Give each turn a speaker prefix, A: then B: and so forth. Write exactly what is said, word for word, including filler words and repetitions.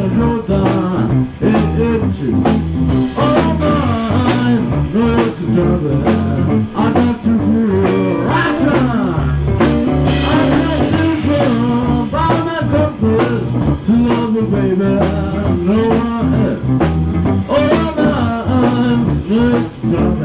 A: no time, it is true. Oh mine, no it's a trouble. I got to feel I try. I got to feel by my compass to love me, baby. No I have. Oh mine, no it's a trouble.